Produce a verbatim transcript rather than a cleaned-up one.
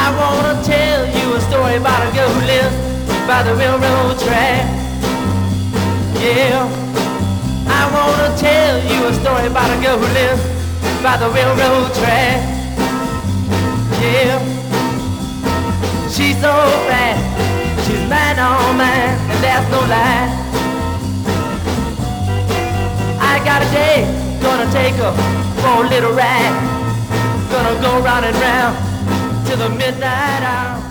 I wanna tell you a story about a girl who lives by the railroad track. Yeah, I wanna tell you a story about a girl who lives by the railroad track. Yeah, she's so fast, she's mine on mine, and there's no lie. I got a day, gonna take her for a little ride. Gonna go round and round till the midnight hour.